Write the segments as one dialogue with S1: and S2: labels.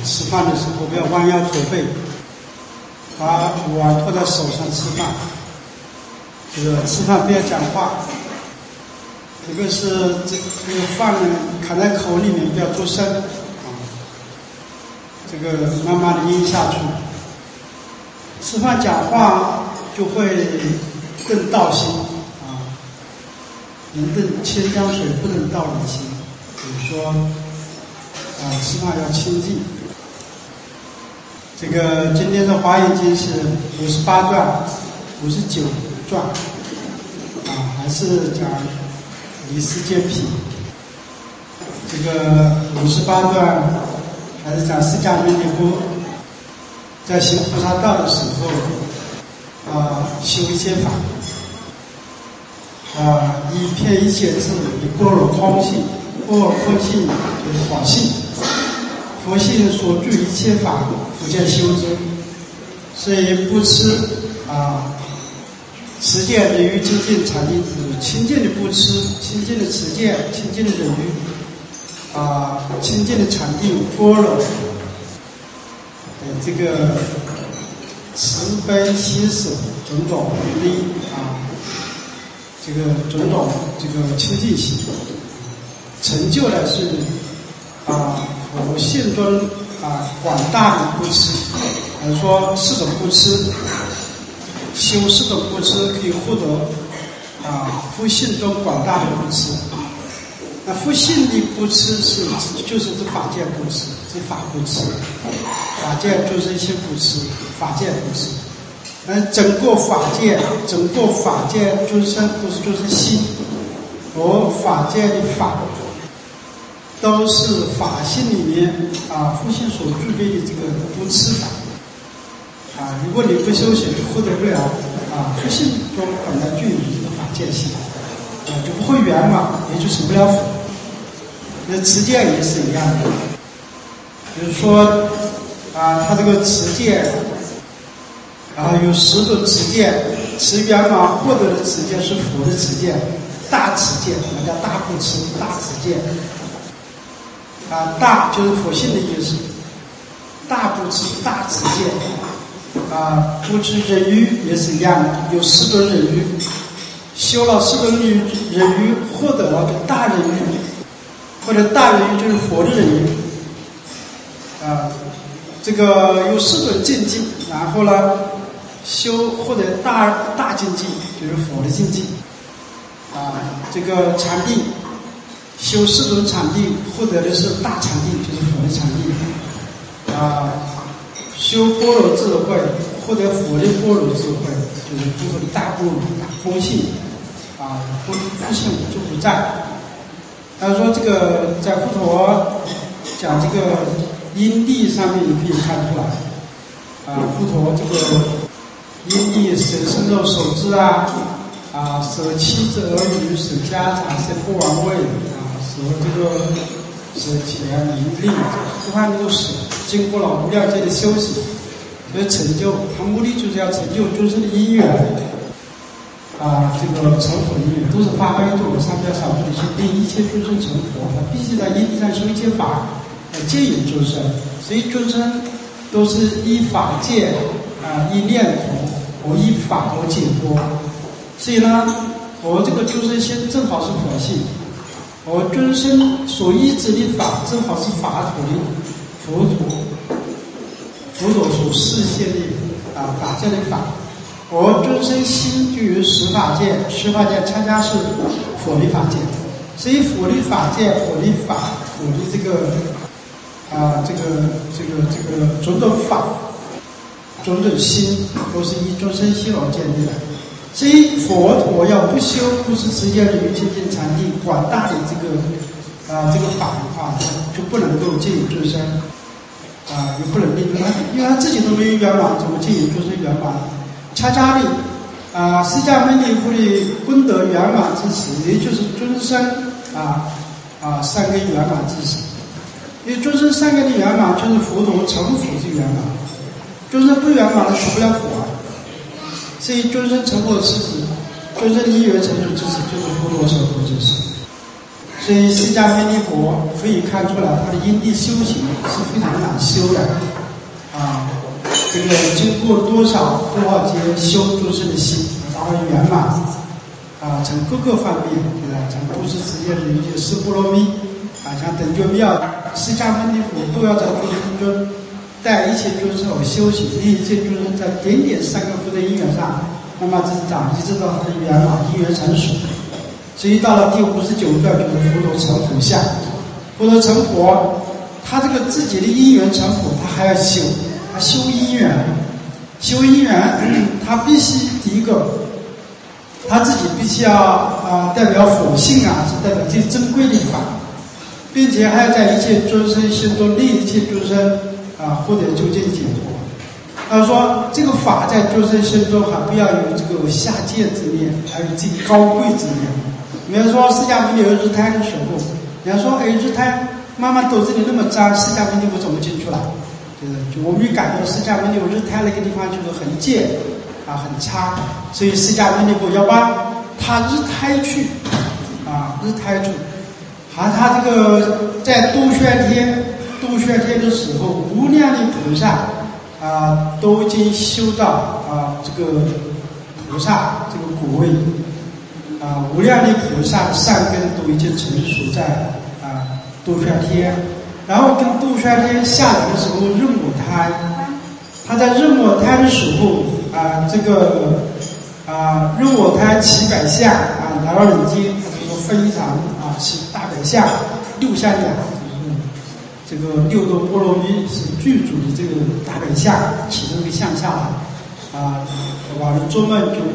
S1: 吃饭的时候不要弯腰驼背，把碗托在手上吃饭。这个吃饭不要讲话。一个是这个饭呢卡在口里面不要出声啊，这个慢慢的咽下去。吃饭讲话就会更倒心啊，人的千江水不能倒人心。比如说吃饭要清净。这个今天的华严经是58段、59段还是讲离世间品。这个58段还是讲释迦牟尼佛在行菩萨道的时候修一切法以遍一切智，以般若空性，般若空性就是法性，佛性所具一切法，福见修之。所以不吃持戒忍于清净禅定，清净的不吃，清净的持戒，清净的忍于清净的禅定般若，这个慈悲喜舍种种力这个种种这个清净心，成就的是佛性中广大的不吃，说四种不吃，修四种不吃可以获得佛性中广大的不吃。那佛性的不吃就是指法界不吃，指法不吃，法界就是一些不吃，法界不吃。整个法界众生都是众生心，和法界的法都是法性里面佛性所具备的这个不吃法如果你不修行，就获得不了佛性中本来具有这个法界性就不会圆满，也就成不了佛。那持戒也是一样的，比如说他这个持戒有10种持戒，持圆满获得的持戒是佛的持戒，大持戒，我们叫大不持，大持戒大就是佛性的意思，大不持，大持戒不持忍于也是一样的，有4种忍于，修了4种忍于，获得了大忍于，或者大忍于就是佛的忍于这个有4种境界，然后呢获得大境界，就是佛的境界这个禅定修4种禅定，获得的是大禅定，就是佛的禅定修般若智慧，获得佛的般若智慧，就是佛的大般若大空性空性就不在。说这个在佛陀讲这个因地上面你可以看出来佛陀这个因地舍身肉手之舍妻子儿女，舍家产，舍不王位舍这个舍钱名利，这方面都是经过了无量劫的修行所以成就，他目的就是要成就众生的因缘这个成佛的因缘都是发挥度上边少数的心，令一切众生成佛，他必须在因地上修一切法来接引众生。所以众生都是依法界依念佛和依法和解脱。所以呢我这个众生心正好是佛性，我众生所依止的法正好是法土的佛陀所示现的法界的法，我众生心就有10法界，10法界恰恰是佛的法界。所以佛的法界，佛的法，佛的这个种种法，种种心都是以众生心而建立的。所以佛陀要不修不是持戒忍于清净禅定广大的这个法的话，就不能够接引众生也不能令众生，因为他自己都没有圆满，怎么接引众生圆满？恰恰的释迦牟尼佛的功德圆满之时，也就是众生3根圆满之时。因为众生3根的圆满就是佛陀成佛之圆满，众生不圆满了成不了佛所以众生成佛之时，众生的因缘成就之时，就是佛陀成佛之时。 所以释迦牟尼佛可以看出来，他的因地修行是非常难修的啊。这个经过多少劫修诸生的心，达到圆满啊，从各个方面，对吧？从布施、持戒、忍辱、施波罗蜜啊，像等觉妙，释迦牟尼佛都要在这个空中带一切诸生而修行，一切诸生在点点三个福德因缘上，慢慢增长，一直到他的圆满因缘成熟。所以到了第59段，就是佛陀成佛相。佛陀成佛，他这个自己的因缘成佛，他还要修，他修因缘，修因缘，他必须第一个，他自己必须要代表佛性啊，是代表最珍贵的法，并且还要在一切众生心中利一切众生获得究竟解脱。他说这个法在众生心中还不要有这个下贱之念，还有最高贵之念。比如说释迦牟尼有日胎的时候，你要说日胎妈妈肚子里那么脏，释迦牟尼佛怎么进出来？就我们感觉释迦牟尼佛日胎那个地方就是很贱很差，所以释迦牟尼佛要把他日胎去日胎去，他这个在兜率天的时候，无量的菩萨都已经修到这个菩萨这个果位。无量的菩萨的善根都已经成熟在兜率天，然后跟兜率天下来的时候任我胎，他在任我胎的时候这个任我胎七百相来到人间，他说非常是大百相六相雅，这个六度波罗蜜是具足的这个大百相其中一个相下来往人做梦中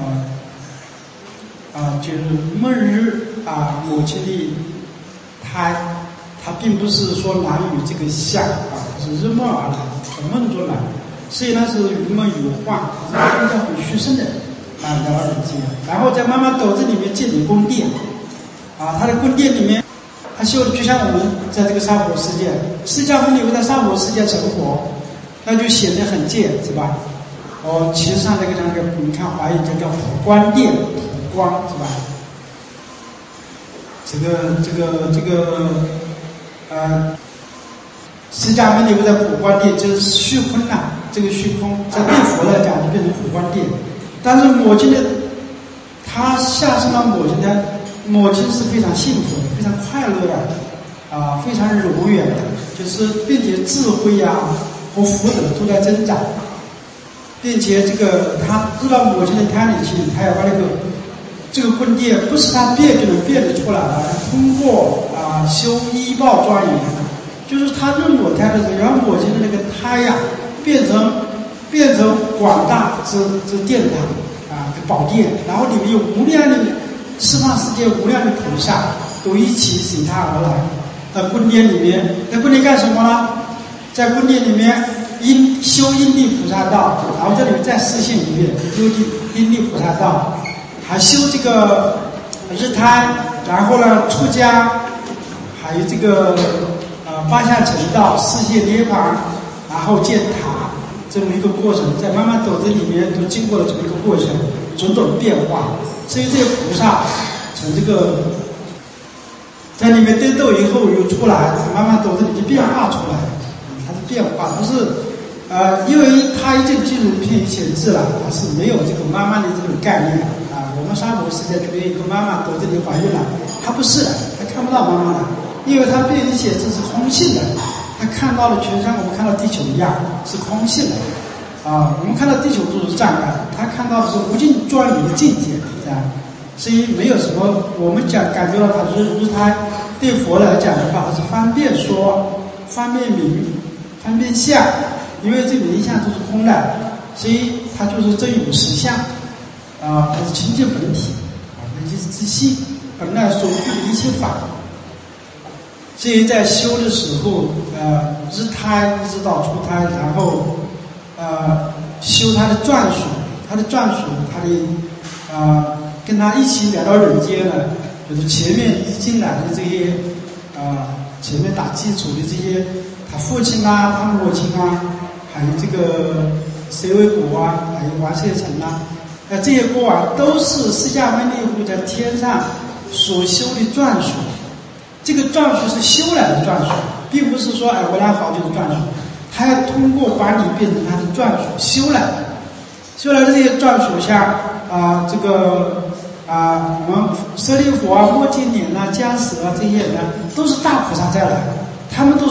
S1: 就是梦日母亲的胎，它并不是说难于这个相是日梦而来，从梦中来，所以呢是于梦有幻，是比较很虚生的来到人间，然后在妈妈肚子里面建立宫殿它的宫殿里面，他修的就像我们在这个娑婆世界，释迦牟尼佛在娑婆世界成佛，那就显得很贱，是吧？其实上这个你看华语叫普光殿。光是吧？释迦牟尼佛在普光殿就是虚空这个虚空在对佛来讲就变成普光殿，但是母亲的他下生到母亲的母亲是非常幸福的，非常快乐的非常柔远的，就是并且智慧和福德都在增长，并且这个他知道母亲的贪婪心，他要把这个宫殿不是他变就能变得出来的，通过修医报庄严，就是他任我胎的时候，让母亲的那个胎变成广大之殿堂宝殿，然后里面有无量的十方世界无量的菩萨都一起随他而来。在宫殿里面，在宫殿干什么呢？在宫殿里面修因地菩萨道，然后这里面再示现一遍因地菩萨道。还修这个日胎，然后呢出家，还有这个八相成道、世界涅槃，然后建塔，这么一个过程，在妈妈肚子里面都经过了这么一个过程，种种变化。所以这些菩萨从这个在里面得斗以后又出来，妈妈肚子里就变化出来，它是变化，不是因为他已经进入偏显智了，他是没有这个妈妈的这种概念我们娑婆世界就有一个妈妈肚子里怀孕了，他不是的，他看不到妈妈的，因为他变显智是空性的，他看到了全像我们看到地球一样是空性的我们看到地球都是障碍，他看到的是无尽庄严的境界所以没有什么我们感觉到他是日胎，对佛来讲的话，它是方便说、方便明、方便相，因为这名相都是空的，所以它就是真有实相它是清净本体那就是自性本来所具的一切法。所以在修的时候日胎一直到出胎，然后修他的眷属，他的跟他一起来到人间呢，就是前面一进来的这些前面打基础的这些他父亲他母亲还有这个舍卫国还有王舍城这些国王都是释迦牟尼佛在天上所修的眷属这个转述是修来的转述，并不是说我来好久的转述，他要通过把你变成他的转述修来的。修来的这些转述，像我们舍利弗啊、摩犍连啊、迦叶啊这些人都是大菩萨再来，他们都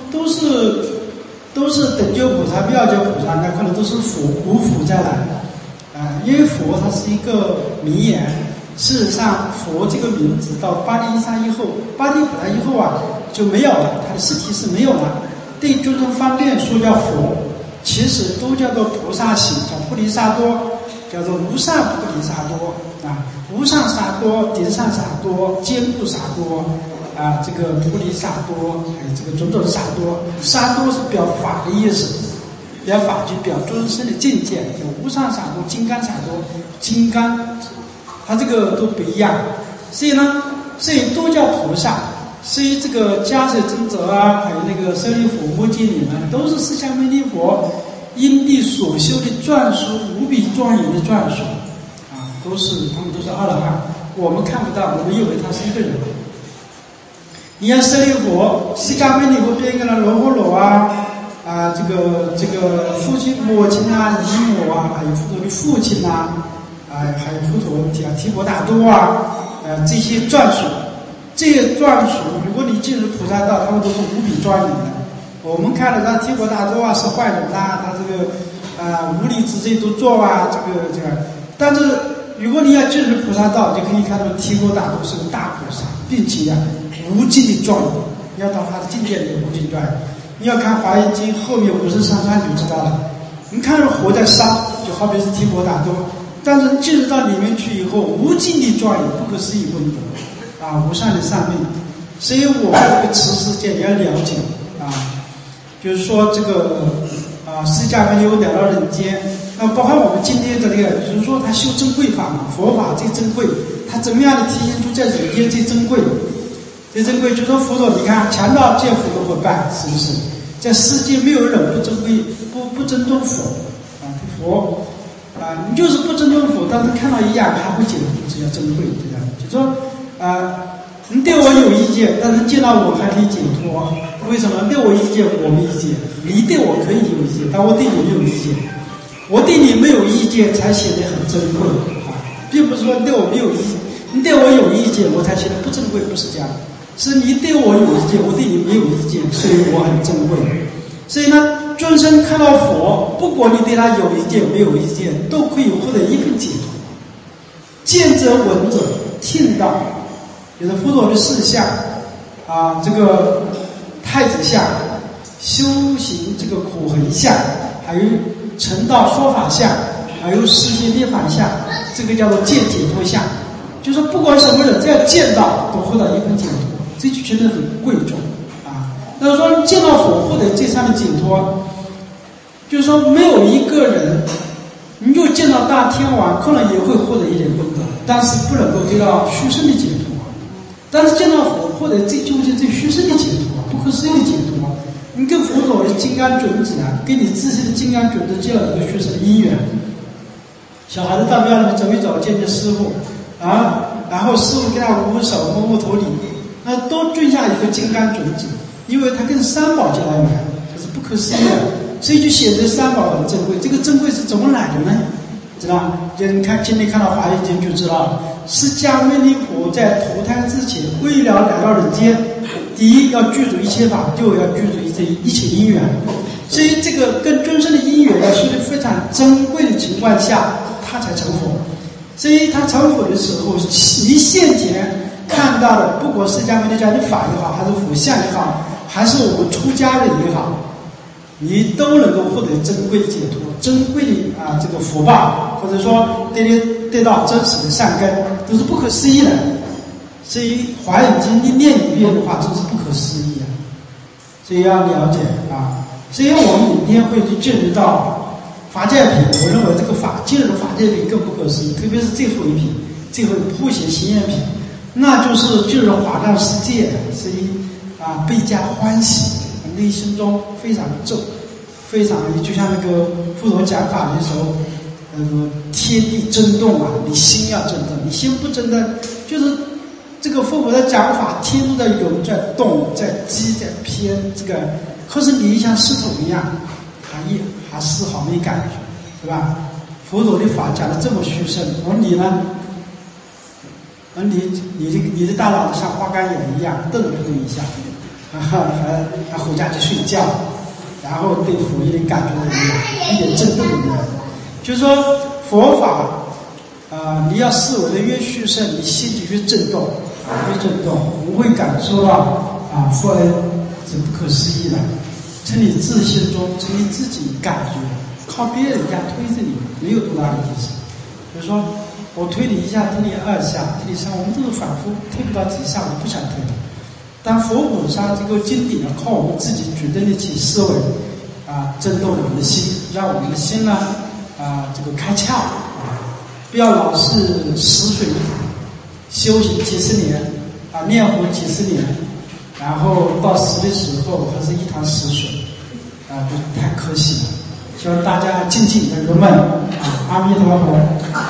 S1: 是等觉菩萨、妙觉菩萨，那可能都是古佛再来因为佛它是一个名言。事实上，佛这个名字到八地伊沙以后，八地菩萨以后就没有了，他的实体是没有了。对众生方便说叫佛，其实都叫做菩萨行，叫菩提萨埵，叫做无上菩提萨埵无上萨埵、顶上萨埵、坚固萨埵这个菩提萨埵，还有这个种种萨埵。萨埵是表法的意思，表法就表众生的境界，叫无上萨埵、金刚萨埵。金刚它这个都不一样，所以都叫菩萨。所以这个迦叶尊者还有那个舍利弗、摩犍连都是释迦牟尼佛因地所修的转述，无比庄严的转述他们都是阿罗汉，我们看不到，我们以为他是一个人。你像舍利弗，释迦牟尼佛变个罗睺罗这个父亲、母亲姨母还有佛陀的父亲还有佛陀提婆达多这些转述，这些转述，如果你进入菩萨道，他们都是无比庄严的。我们看了提婆达多是坏人他这个无理之罪都做这个，但是如果你要进入菩萨道，就可以看到提婆达多是个大菩萨，并且无尽的庄严。你要到他的境界里无尽庄严。你要看《华严经》后面53章就知道了。你看着活在山，就好比是提婆达多。但是进入到里面去以后，无尽的庄严，不可思议功德无上的善命。所以我们这个持世界也要了解就是说这个释迦牟尼佛来到人间，包括我们今天的这个，比如说他修珍贵法佛法最珍贵，他怎么样的体现出在人间最珍贵？最珍贵就是说佛陀，你看强盗见佛都会拜，是不是？在世界没有人不珍贵，不尊重佛佛。你就是不尊重佛，但是看到一样还不解脱，这叫珍贵，对吧？就说你对我有意见，但是见到我还可以解脱，为什么？对我意见我没意见，你对我可以有意见，但我对你没有意见，我对你没有意见才显得很珍贵并不是说你对我没有意见，你对我有意见我才显得不珍贵，不是这样，是你对我有意见，我对你没有意见，所以我很珍贵。所以众生看到佛，不管你对他有意见没有意见，都可以获得一份解脱。见者闻者听到，就是佛陀的事相这个太子相，修行这个苦行相，还有成道说法相，还有世界涅槃相，这个叫做见解脱相。就是不管什么人，只要见到都获得一份解脱，这就觉得很贵重那说见到佛获得这上的解脱，就是说没有一个人，你就见到大天王，可能也会获得一点功德，但是不能够得到虚生的解脱。但是见到佛获得最究竟最虚生的解脱，不可思议的解脱。你跟佛陀的金刚种子跟你自身的金刚种子结了一个虚生的因缘。小孩子到庙里面走一走，见见师父然后师父给他捂手摸摸头顶，都种下一个金刚种子。因为它跟三宝结来缘，这是不可思议的，所以就显得三宝很珍贵。这个珍贵是怎么来的呢？知道？你看今天看到《华严经》就知道，释迦牟尼佛在投胎之前，为了来到人间，第一要具足一切法，第二要具足一切因缘。所以这个跟众生的因缘要修得非常珍贵的情况下，他才成佛。所以他成佛的时候，你现前看到的，不管释迦牟尼家的法也好，还是佛像也好，还是我们出家人也好，你都能够获得珍贵的解脱，珍贵的这个福报，或者说得到真实的善根，都是不可思议的。所以《华严经》你念一遍的话，真是不可思议所以要了解所以我们明天会去进入到法界品，我认为这个进入法界品更不可思议，特别是最后一品，最后普贤行愿品，那就是进入华藏世界，所以倍加欢喜，内心中非常重，非常就像那个佛陀讲法的时候，天地震动你心要震动，你心不震动，就是这个佛陀的讲法，天都在涌，在动，在激，在偏，这个可是你像石头一样，还丝毫没感觉，对吧？佛陀的法讲的这么殊胜，而你呢？而你的大脑像花岗岩一样，动不动一下，还回家去睡觉，然后对佛一点感觉都没有，一点震动都没有。就是说佛法，你要思维的越殊胜，你心就越震动，我们会感受到佛恩是不可思议的。从你自心中，从你自己感觉，靠别人家推着你，没有多大的意思。比如说，我推你一下，推你2下，推你3，我们都是反复推不到几下，我不想推。但佛菩萨这个经典要靠我们自己决定的起思维，震动我们的心，让我们的心呢，这个开窍，不要老是死水一潭，修行几十年，念佛几十年，然后到死的时候还是一潭死水，就太可惜了。希望大家静静的人们，阿弥陀佛。